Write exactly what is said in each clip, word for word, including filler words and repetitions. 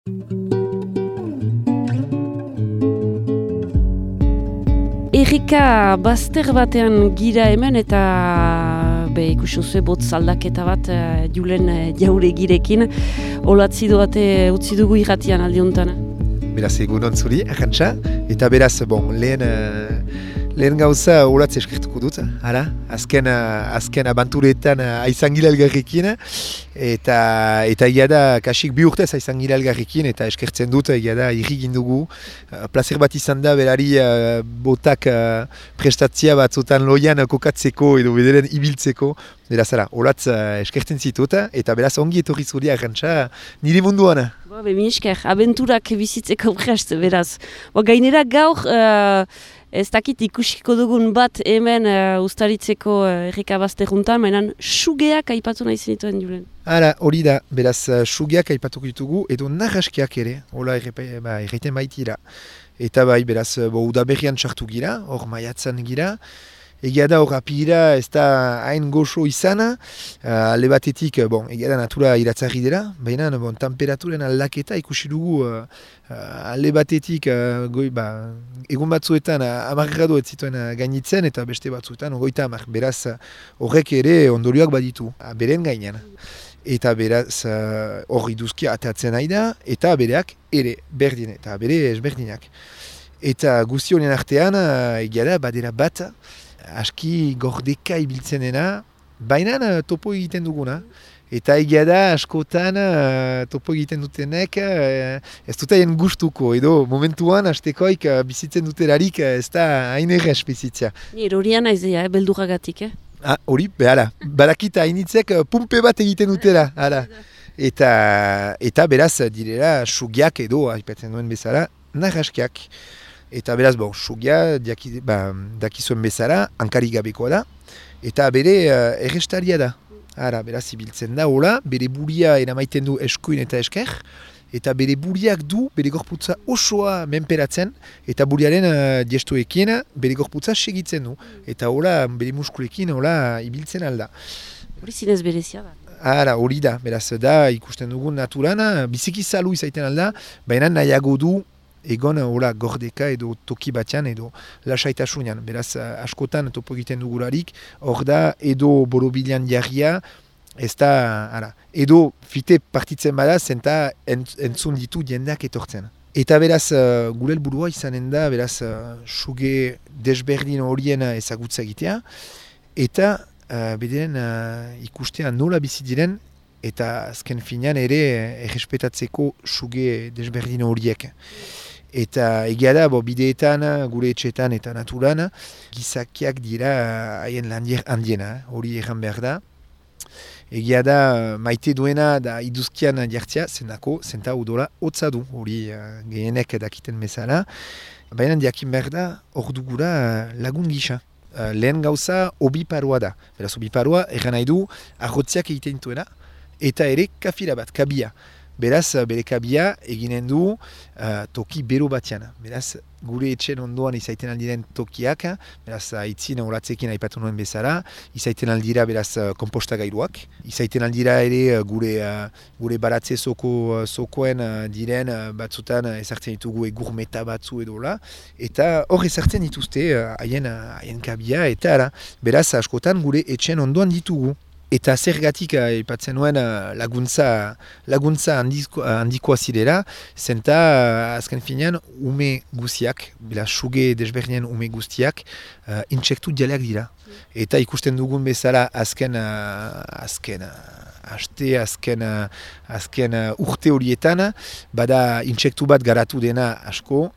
Erika bazter batean gira hemen eta be ikusi zuen botz aldaketa bat uh, julen uh, jaure girekin. Olatzi doate utzi dugu irratian aldi honetan. Beraz egunon zuri, ahantxa, eta beraz, bon, lehen, uh, lehen gauza olatzi eskertuko dut, hala? Azken, uh, azken abanturetan uh, aizangila elgarrekin, eta eta egia da, kasik bi urtez aizangila elgarrekin, eta eskertzen dut, egia da, irrigin dugu. Uh, placer bat izan da, berari uh, botak uh, prestatzia batzutan loian uh, kokatzeko edo bederen ibiltzeko. Beraz, ara, olatz uh, eskertzen zitut, eta beraz ongi etorri zuri ahantxa nire munduan. Bo, be, mi esker, abenturak bizitzeko prest, beraz. Bo, gainera gaur, uh, ez dakit ikusiko dugun bat hemen uh, ustaritzeko uh, Erika bazterruntan, mainan sugeak aipatu nahi zenituen julen. Hala, hori da, beraz, uh, sugeak aipatuko ditugu, edo narraskiak ere, hola ba, erreiten baitira. Eta bai, beraz, bo, udaberrian txartu gira, hor maiatzan gira, egia da hor apira ez da hain goxo izana, uh, alde batetik, bon, egia da natura iratzarri dela, baina bon, temperaturen aldaketa ikusi dugu uh, uh, alde batetik, uh, goi, ba, egun batzuetan uh, hamar gradu ez zituen uh, gainitzen, eta beste batzuetan ogoita hamar, beraz horrek uh, ere ondorioak baditu, uh, beren gainean. Eta beraz hor uh, iduzkia atatzen nahi da, eta bereak ere berdin, eta bere ezberdinak. Eta guzti honen artean, uh, egia da, badera bat, aski gordeka ibiltzen dena, baina topo egiten duguna. Eta egia da, askotan uh, topo egiten dutenek uh, ez dut haien gustuko, edo momentuan hastekoik uh, bizitzen dutelarik uh, ez da hain errez bizitzea. Ni erorian aizea, eh, belduragatik, eh? Ah, hori, behala, badakita hainitzek uh, pumpe bat egiten dutela, hala. Eta, eta beraz direla sugiak edo, aipatzen duen bezala, narraskiak. Eta beraz, bon, sugia, daki, ba, dakizuen bezala, hankari gabekoa da, eta bere uh, errestaria da. Ara, beraz, ibiltzen da, hola, bere buria eramaiten du eskuin eta esker, eta bere buriak du, bere gorputza osoa menperatzen, eta buriaren uh, gestuekin, bere gorputza segitzen du. Eta hola, bere muskulekin, hola, ibiltzen alda. Hori zinez berezia da. Ara, hori da, beraz, da, ikusten dugun naturan, biziki zalu izaiten alda, baina nahiago du, egon hola gordeka edo toki batean edo lasaitasunean. Beraz, askotan topo egiten dugularik, hor da edo borobilean jarria, ez da, ara, edo fite partitzen bada, zenta ent, entzun ditu jendeak etortzen. Eta beraz, uh, gure helburua izanen da, beraz, uh, suge desberdin horien ezagutza egitea, eta uh, bederen uh, ikustea nola bizi diren, eta azken finean ere errespetatzeko suge desberdin horiek. Eta egia da, bo, bideetan, gure etxetan eta naturan, gizakiak dira haien landier handiena, hori erran behar da. Egia da, maite duena da iduzkian jartzea, zendako, zenta udola hotza du, hori uh, gehienek dakiten bezala. Baina diakin behar da, hor dugura lagun gisa. Uh, lehen gauza, obiparoa da. Beraz, obiparoa, erran nahi du, arrotziak egiten duena, eta ere kafira bat, kabia. Beraz, bere kabia eginen du uh, toki bero batean. Beraz, gure etxen ondoan izaiten aldiren tokiak, beraz, aitzin horatzekin aipatu nuen bezala, izaiten aldira beraz komposta gailuak, izaiten aldira ere gure, uh, gure baratze soko, uh, sokoen uh, diren uh, batzutan ezartzen ditugu egurmeta batzu edola, eta hor ezartzen dituzte haien uh, uh, kabia, eta ara, beraz, askotan gure etxen ondoan ditugu. Eta zergatik aipatzen nuen laguntza, laguntza handiko, handikoa zirela, zenta azken finean ume guztiak, bila suge desberdinen ume guztiak, uh, intsektu dialeak dira. Eta ikusten dugun bezala azken, uh, azken uh, aste, azken, uh, azken uh, urte horietan, bada intsektu bat garatu dena asko,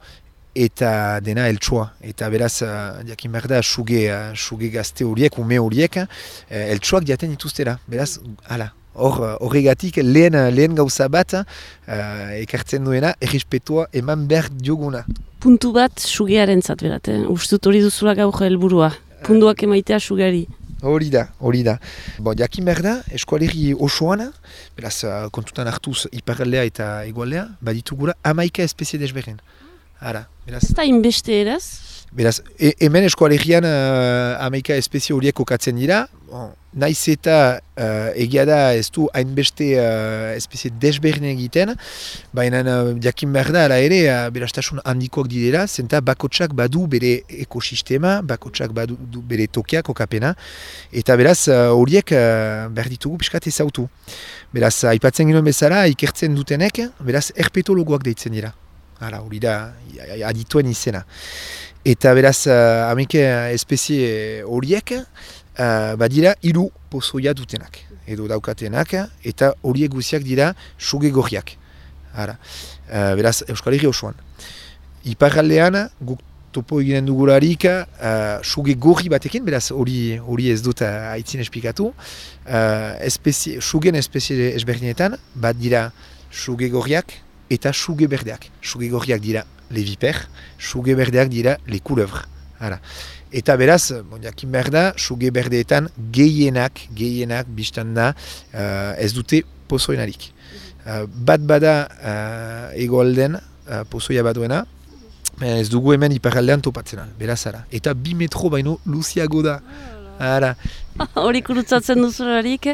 eta dena eltsua. Eta beraz, uh, jakin behar da, suge, uh, suge gazte horiek, ume horiek, uh, eltsuak diaten dituztera. Beraz, hala, horregatik lehen, lehen gauza bat, uh, ekartzen duena, errespetua eman behar dioguna. Puntu bat sugearen zat berat, eh? Ustut hori duzula gaur helburua. Puntuak emaitea sugari. Hori da, hori da. Bo, jakin behar da, eskualerri osoan, beraz, uh, kontutan hartuz iparaldea eta egualdea, baditugula hamaika espezie desberdin. Ara, beraz. Ez da inbeste eraz? Beraz, e, hemen eskualegian uh, hamaika espezie horiek kokatzen dira. Bon, naiz eta uh, egia da ez du hainbeste uh, espezie desberdin egiten, baina uh, jakin behar da, ala ere, uh, berastasun handikoak direla, zenta bakotsak badu bere ekosistema, bakotsak badu bere tokia, kokapena, eta beraz horiek uh, behar ditugu piskat ezautu. Beraz, aipatzen ginoen bezala, ikertzen dutenek, beraz, herpetologoak deitzen dira. Hala, hori da, adituen izena. Eta beraz, uh, amike espezie horiek, uh, badira hiru pozoia dutenak, edo daukatenak, eta horiek guziak dira suge gorriak. Hala, uh, beraz, Euskal Herri osoan. Iparraldean, guk topo eginen dugularik, uh, suge gorri batekin, beraz, hori hori ez dut uh, aitzin esplikatu, uh, espezie, sugen espezie ezberdinetan, bat dira suge gorriak, eta suge berdeak. Suge gorriak dira le viper, suge berdeak dira le couleuvre. Hala. Eta beraz, bon, jakin behar da, suge berdeetan gehienak, gehienak biztan da uh, ez dute pozoenarik. Uh, bat bada uh, egoalden uh, pozoia baduena, ez dugu hemen iparraldean topatzen, beraz ara. Eta bi metro baino luziago da. Hala. Hori kurutzatzen duzularik.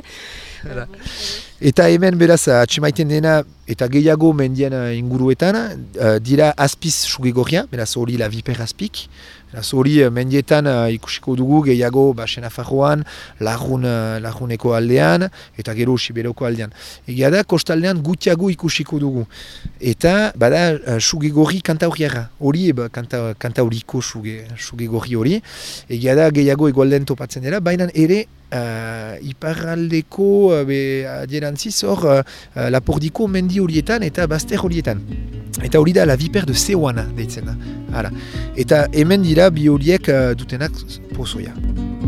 Eta hemen beraz atxemaiten dena eta gehiago mendien inguruetan uh, dira azpiz suge gorria, beraz hori la viper azpik. Beraz hori mendietan uh, ikusiko dugu gehiago basen afarroan, lagun, uh, laguneko aldean eta gero siberoko aldean. Egia da, kostaldean gutiago ikusiko dugu. Eta bada uh, suge gorri kantauriara, hori eba kanta, kantauriko suge, suge gorri hori. Egia da gehiago egualden topatzen dela, baina ere Uh, iparraldeko uh, adierantziz hor uh, uh, Lapordiko mendi horietan eta bazter horietan. Eta hori da la viper de Seuana deitzen da. Hala. Eta hemen dira bi horiek uh, dutenak pozoia.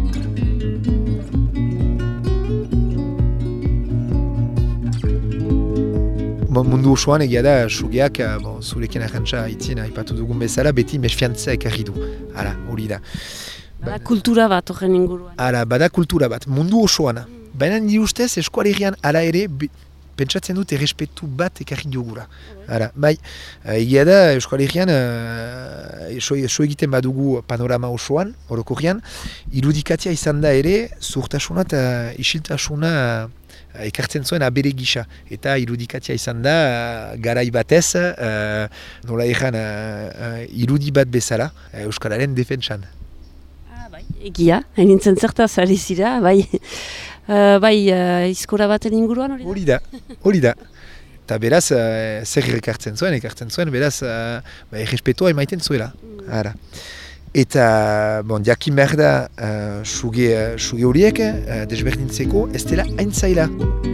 Bon, mundu osoan egia da sugeak uh, bon, zurekin ahantza itzien aipatu dugun bezala beti mesfiantza ekarri du. Hala, hori da. Bada kultura bat horren inguruan. Hala, bada kultura bat, mundu osoana. Mm. Baina nire ustez, eskualerian ala ere, be, pentsatzen dut errespetu bat ekarri diogura. Hala, bai, egia da, eskualerian, uh, so, so egiten badugu panorama osoan, orokorrian, irudikatzea izan da ere, zuhtasuna eta isiltasuna uh, ekartzen zuen abere gisa. Eta irudikatzea izan da, uh, garai batez, uh, nola egan, uh, uh, irudi bat bezala, uh, euskararen defentsan. Egia, hain zertaz ari zira, bai, uh, bai uh, izkora baten inguruan hori da? Hori da, hori da. Eta beraz, uh, zer ekartzen zuen, ekartzen zuen, beraz, uh, ba, errespetua emaiten zuela. Ara. Eta, bon, jakin behar da, uh, suge, uh, suge horiek, uh, desberdintzeko, ez dela hain zaila.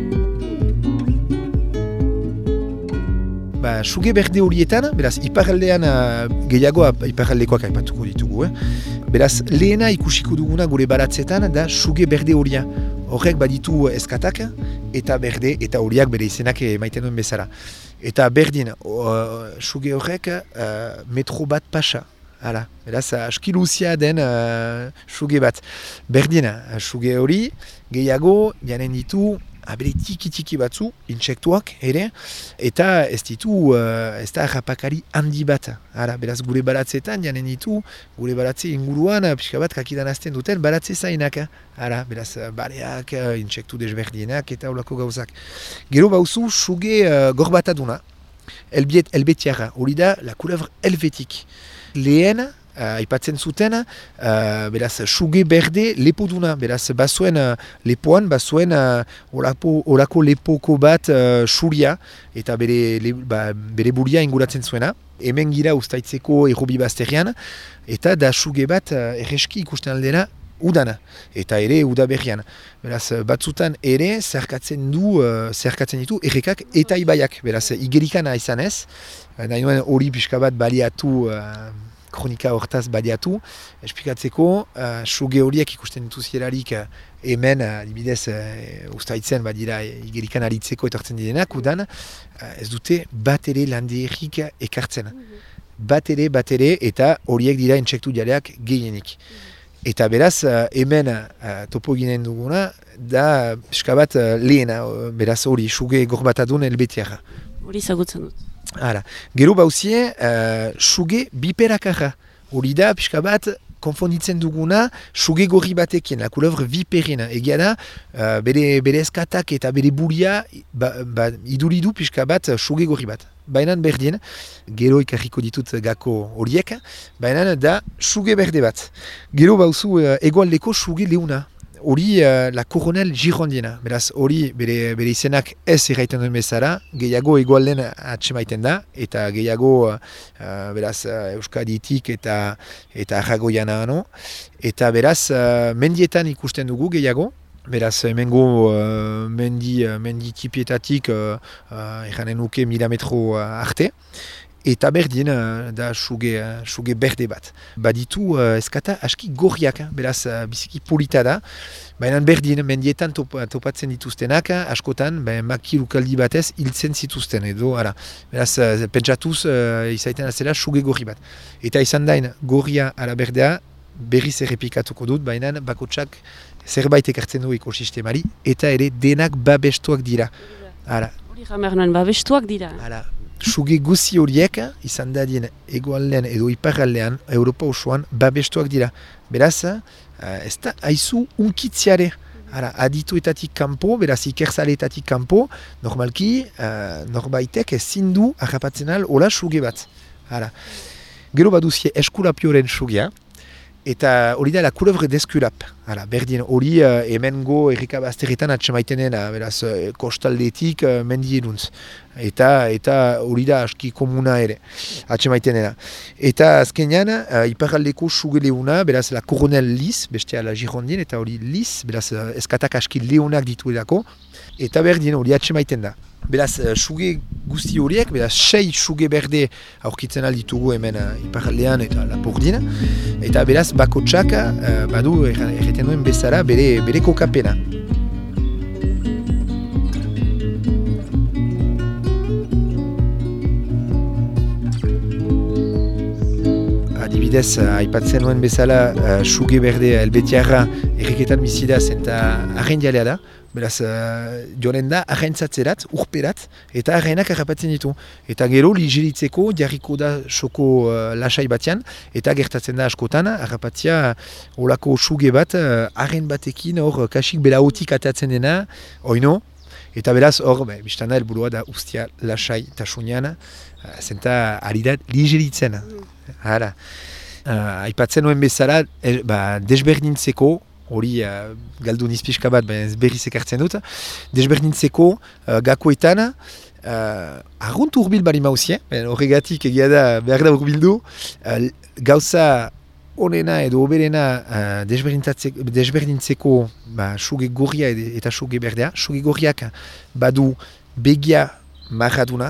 Ba, suge berde horietan, beraz, iparraldean uh, gehiago iparraldekoak aipatuko ditugu, eh? Beraz, lehena ikusiko duguna gure baratzetan da suge berde horia. Horrek baditu eskatak eta berde eta horiak bere izenak emaiten duen bezala. Eta berdin, uh, suge horrek uh, metro bat pasa. Hala, beraz, aski luzia den uh, suge bat. Berdin, uh, suge hori gehiago janen ditu abere tiki-tiki batzu, intsektuak ere, eta ez ditu, uh, ez da rapakari handi bat. Hala, beraz, gure baratzetan janen ditu, gure baratze inguruan, pixka bat kakidan azten duten, baratze zainak. Hala, beraz, bareak, intsektu desberdinak eta holako gauzak. Gero bauzu, suge uh, gorbataduna, elbiet, elbetiara, hori da, la couleuvre helvetik. Lehen, Uh, aipatzen zuten, uh, beraz, suge berde lepoduna, beraz, bazuen uh, lepoan, bazuen uh, orako, orako lepoko bat uh, suria, eta bere, le, ba, bere buria inguratzen zuena. Hemen gira ustaitzeko errobi bazterian, eta da suge bat uh, erreski ikusten aldera udana, eta ere udaberrian. Beraz, batzutan ere zerkatzen du, uh, zerkatzen ditu errekak eta ibaiak, beraz, igerikana izan ez, nahi nuen hori pixka bat baliatu, uh, kronika hortaz badiatu, esplikatzeko, uh, suge horiek ikusten dituzielarik uh, hemen, adibidez, uh, ustaitzen badira igerikan aritzeko etortzen direnak, udan, uh, ez dute bat ere landerik ekartzen. Bat ere, bat ere, eta horiek dira intsektu jareak gehienik. Eta beraz, uh, hemen uh, topo ginen duguna, da eskabat uh, lehena, uh, beraz hori, suge gorbatadun elbetiara. Hori zagutzen dut. Hala. Gero bauzie, uh, suge biperakarra. hori da, pixka bat, konfonditzen duguna, suge gorri batekin, la couleuvre viperina. Egia da, uh, bere, bere eskatak eta bere buria ba, ba, iduridu pixka bat suge gorri bat. Baina berdin, gero ikarriko ditut gako horiek, baina da suge berde bat. Gero bauzu uh, egoaldeko suge leuna. Hori uh, la coronel girondina. Beraz, hori bere, bere izenak ez erraiten duen bezala, gehiago egoalden atsemaiten da, eta gehiago uh, beraz uh, Euskaditik eta eta Arragoiana ano. Eta beraz, uh, mendietan ikusten dugu gehiago. Beraz, hemengo uh, mendi, uh, mendi tipietatik uh, uh, erranen nuke mila metro uh, arte. Eta berdin da suge, suge berde bat. Baditu uh, eskata aski gorriak, beraz uh, biziki polita da. Baina berdin, mendietan top, topatzen dituztenak, askotan, ben, maki lukaldi batez hiltzen zituzten edo, ara. Beraz, uh, pentsatuz, uh, izaiten azela suge gorri bat. Eta izan dain, gorria ala berdea, berriz errepikatuko dut, baina bakotsak zerbait ekartzen du ekosistemari, eta ere denak babestuak dira. Ara. Hori jamer nuen, babestuak dira. Ara. Suge guzi horiek izan dadien egoaldean edo iparraldean, Europa osoan, babestuak dira. Beraz, ez da haizu unkitziare. Ara, adituetatik kanpo, beraz ikerzaleetatik kanpo, normalki, uh, norbaitek ezin du harrapatzen al hola suge bat. Ara. Gero baduzie eskulapioren sugea, eta hori da la couleuvre d'Esculap. Hala, berdin, hori uh, hemengo errika bazterretan atsemaitenena, beraz, uh, kostaldetik uh, mendi eduntz. Eta eta hori da aski komuna ere, atsemaitenena. Eta azkenean, uh, iparraldeko suge leuna, beraz, la coronel lis, bestea la girondin, eta hori lis, beraz, uh, eskatak aski leonak dituelako, eta berdin, hori atsemaiten da. Beraz, uh, suge guzti horiek, beraz, sei suge berde aurkitzen alditugu hemen uh, iparraldean eta Lapurdin. Eta beraz, bakotsak uh, badu erreten duen bezala bere, bere kokapena. Adibidez, uh, aipatzen nuen bezala uh, suge berde elbetiarra erreketan bizidaz eta arrendialea da. Beraz, uh, joren da, arrentzatzerat, urperat, eta arrenak harrapatzen ditu. Eta gero, ligeritzeko, jarriko da soko uh, lasai batean, eta gertatzen da askotan, harrapatzea olako suge bat, uh, arren batekin, hor, kasik belaotik atatzen dena, oino, eta beraz, hor, be, biztana, helburua da ustia lasai tasunean, uh, zenta ari da ligeritzen. Hala. Uh, aipatzen nuen bezala, el, ba, desberdintzeko, hori uh, galdu nizpixka bat, ben berriz ekartzen dut, desberdintzeko uh, gakoetan, uh, arrunt urbil bali mauzie, horregatik egia da behar da urbildu, uh, gauza onena edo oberena uh, desberdintzeko ba, suge gorria eta suge berdea. Suge gorriak badu begia marraduna,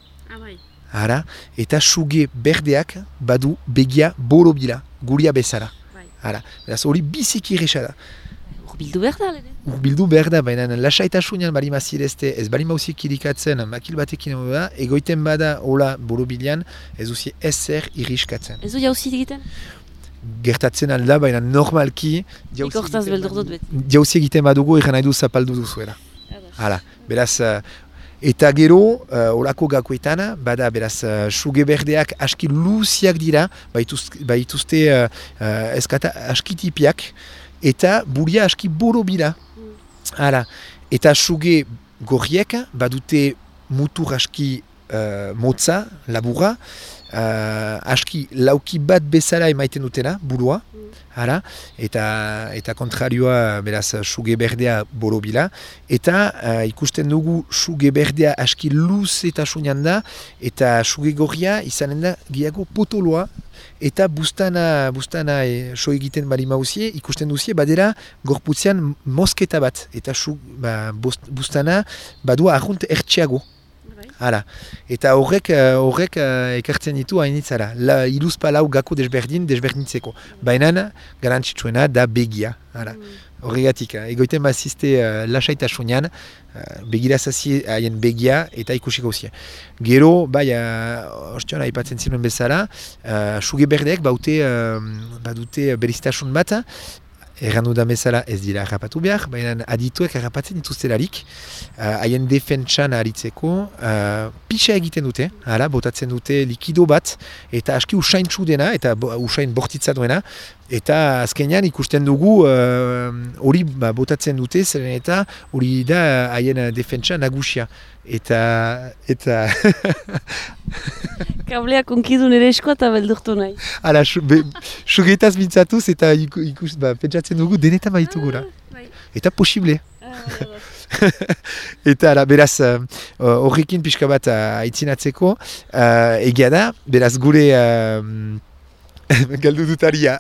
ara, eta suge berdeak badu begia borobila, guria bezala. Hala, beraz hori biziki irresa da. Urbildu behar da, lehen? Urbildu behar da, baina lasaitasunean bali mazirezte, ez bali mauzik kirikatzen, makil batekin da, egoiten bada hola borobilean, ez duzi ezer irriskatzen. Ez du jauzit egiten? Gertatzen alda, baina normalki Ikortaz beldur dut beti. jauzi egiten badugu egan nahi du zapaldu duzuela. Hala, beraz, eta gero, uh, olako gakoetan, bada, beraz, uh, suge berdeak aski luziak dira, baituzte uh, uh, eskata aski tipiak, eta buria aski borobila. Mm. Hala, eta suge gorriek badute mutur aski uh, motza, laburra, uh, aski lauki bat bezala emaiten dutena, burua. Mm. Hala, eta, eta kontrarioa, beraz, suge berdea borobila. Eta uh, ikusten dugu suge berdea aski luz eta sunean da, eta suge gorria izanen da gehiago potoloa, eta bustana, bustana e, so egiten bali mauzie, ikusten duzie, badera gorputzean mosketa bat, eta su, ba, bustana badua arrunt ertxeago. Hala, eta horrek, horrek ekartzen ditu hainitzara. La iluzpa lau gako desberdin, desberdintzeko. Baina garantzitsuena da begia. Hala, horregatik, egoiten bazizte uh, lasaitasunean, uh, begira zazi haien begia eta ikusiko zie. Gero, bai, uh, ostion aipatzen zinuen bezala, uh, suge berdeek baute, uh, badute beriztasun bat, erran dudan bezala ez dira harrapatu behar, baina adituek harrapatzen dituztelarik, haien uh, defentsan aritzeko, uh, pixa egiten dute, hala, botatzen dute likido bat, eta aski usaintsu dena, eta usain bortitza duena, eta azkenean ikusten dugu hori uh, ba, botatzen dute, zeren eta hori da haien defentsa nagusia. Eta... eta... Kableak onkidu nire eskoa eta beldurtu nahi. Hala, sugetaz mintzatuz eta ikus, ba, pentsatzen dugu denetan baitu gura. Ah, bai. Eta posible. Ah, eta ara, beraz, horrekin uh, pixka bat uh, aitzinatzeko, uh, egia da, beraz gure uh, galdu dutaria.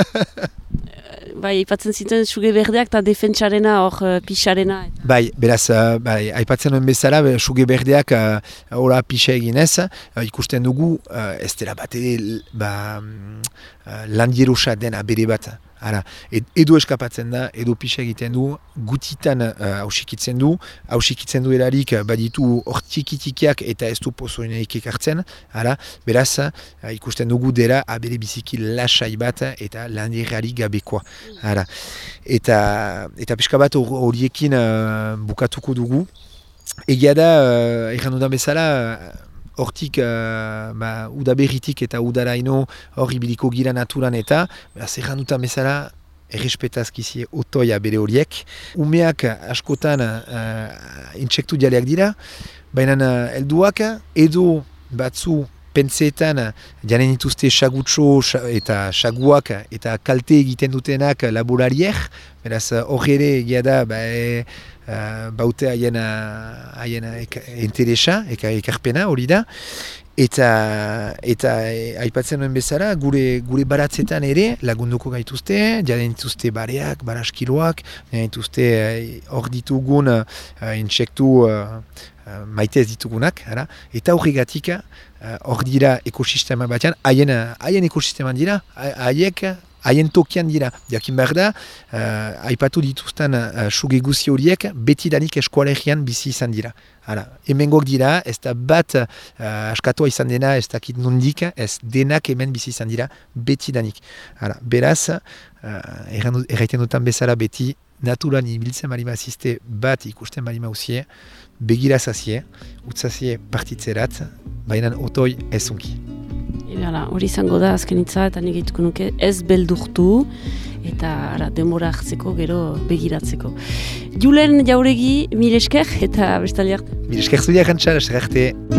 Bai, aipatzen ziten suge berdeak eta defentsarena hor uh, pixarena. Eta... Bai, beraz, uh, bai, aipatzen nuen bezala, suge berdeak uh, hola pixa eginez, uh, ikusten dugu, uh, ez dela bat ere ba, uh, landierosa dena bere bat. Ara, ed, edo eskapatzen da, edo pixa egiten du, gutitan hausikitzen uh, du, hausikitzen du erarik baditu hortikitikiak eta ez du pozoineik ekartzen, ara, beraz, uh, ikusten dugu dela abere biziki lasai bat eta landierari gabekoa. Ara, eta, eta pixka bat horiekin uh, bukatuko dugu. Egia da, uh, erran dudan bezala, hortik, uh, ba, udaberritik eta udaraino hor ibiliko gira naturan eta zerran dutan bezala errespetazkizie otoia bere horiek. Umeak askotan uh, intsektu dialeak dira, baina uh, helduak edo batzu pentseetan janen dituzte sagutxo eta saguak eta kalte egiten dutenak laborariek, beraz hor ere egia da ba, e, uh, baute haien interesa, eka ekarpena hori da, eta, eta e, aipatzen nuen bezala gure, gure baratzetan ere lagunduko gaituzte, janen dituzte bareak, baraskiloak, janen dituzte hor ditugun uh, intsektu uh, maite ez ditugunak, ara? Eta horregatik hor uh, dira ekosistema batean, haien, haien ekosisteman dira, haiek haien tokian dira. Jakin behar da, uh, aipatu dituzten uh, suge guzi horiek betidanik eskualegian bizi izan dira. Hala, hemengok dira, ez da bat uh, askatua izan dena, ez dakit nondik, ez denak hemen bizi izan dira betidanik. Hala, beraz, uh, erraiten dutan bezala beti, naturan ibiltzen balima ziste bat ikusten balima usie, begirazazie, utzazie partitzerat, baina otoi ezunki. Hori izango da azken hitza eta nik egituko nuke ez beldurtu eta ara, denbora hartzeko gero begiratzeko. Julen Jauregi, mil esker eta bestali arte. Mil esker zuia gantxar, esker arte.